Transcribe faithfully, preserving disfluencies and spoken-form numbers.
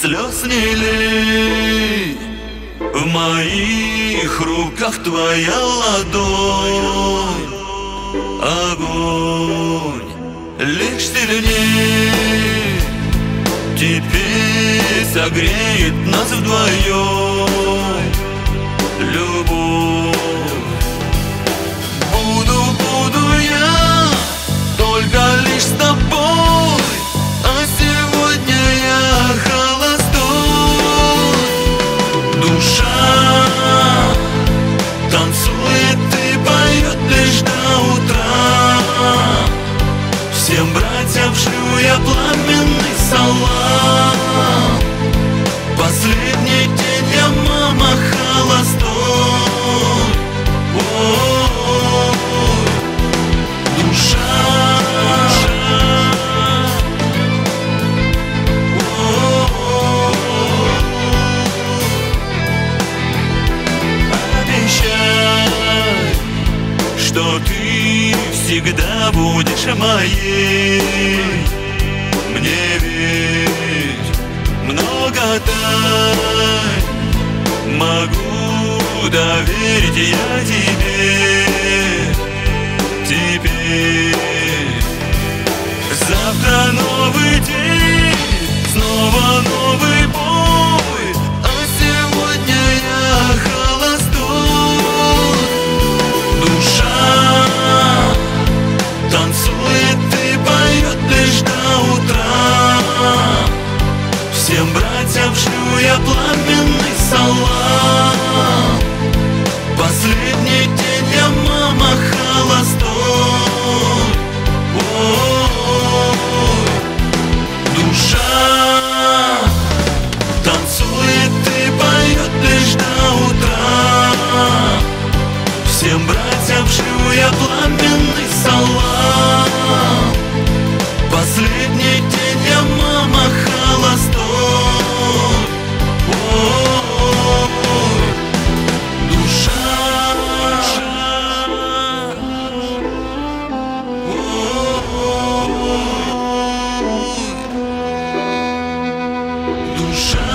слез не лей. В моих руках твоя ладонь, огонь лишь сильней теперь согреет нас вдвоем. Любовь, буду, буду я только лишь с тобой, а сегодня я холостой. Душа танцует и поет лишь до утра. Всем братьям шлю я пламенный салам. Последний день я, мама, холостой. Ой, душа, обещай, что ты всегда будешь моей. Мне ведь много тайн могу доверить я тебе. Теперь завтра новый день, снова новый бой, а сегодня я холостой. Душа танцует и поет лишь до утра. Всем братьям шлю я пламенный салам. Последний день я, мама, холостой. Ой, душа танцует и поет лишь до утра. Всем братьям шлю я пламенный салам. Последний день я, мама, холостой. Ой, душа, ой, душа.